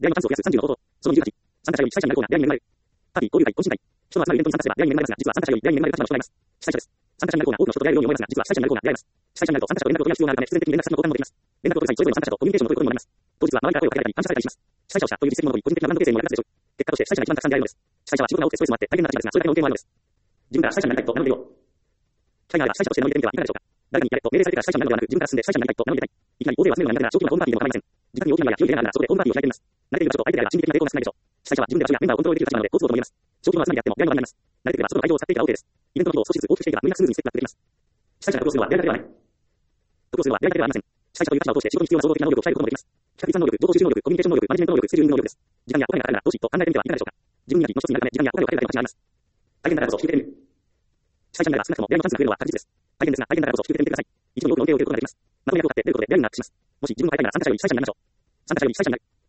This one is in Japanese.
出会いのチャンスを増やす30の方法。その28、参加者より主催者になるコーナー、出会いに恵まれる。パーティー、交流会、懇親会。人の集まるイベントに参加すれば出会いに恵まれますが、実は参加者より出会いに恵まれる立場の人がいます。主催者です。参加者になるコーナー、多くの人と出会えるように思えますが、実は主催者になるコーナー、出会います。主催者になると参加者と連絡を取り合う必要があるため、必然的に連絡先の交換もできます。連絡を取り際、それぞれの参加者とコミュニケーションを取ることにもなります。当日は周りから声をかけられたり、感謝されたりします。主催者をしたという実績も残り、個人的なブランド形成にも役立つでしょう。結果として主催者が一番たくさん出会えるのです。主催者は仕事が多くてストレスもあって大変な立場ですが、それだけの恩恵もあるのです。自分から主催者になりたいと名乗り出よう。機会があれば主催者として名乗り出てみてはいかがでしょうか。誰かにやれと命令されてから主催者になるのではなく、自分から進んで主催者になりたいと名乗り出たい。いきなり大勢を集めるような苦手な小規模なホームパーティーでも構いません。自宅に大きな家や広い部屋があるならそこでホームパーティーを開いてみます。慣れている場所と相手であれば心理的な抵抗が少ないでしょう。主催者は自分で場所やメンバーをコントロールできる立場なので好都合とも言えます。小規模な集まりであっても出会いの場になります。慣れていれば外の会場を使っていけば OK です。イベントの規模を少しずつ大きくしていけば無理なくスムーズにステップアップできます。主催者が得をするのは出会いだけではない。得をするのは出会いだけではありません。主催者という立場を通して仕事に必要な総合的な能力を鍛えることもできます。企画立案能力、情報収集能力、コミュニケーション能力、マネジメント能力、スケジューリング能力です。時間やお金がかかるならどうしと考えてみてはいかがでしょうか。自分にやりの一つになるため時間やお金をかけるだけの価値があります。大変だからこそ引き受けてみる。主催者になれば少なくとも出会いのチャンスが増えるのは確実です。大変ですが、大変だからこそ引き受けてみてください。一度に多くの恩恵を受けることができます。まとめ役を立って出ることで出会いになってします。もし自分も入りたいなら参加者より主催者になりましょう。参加者より主催者になる。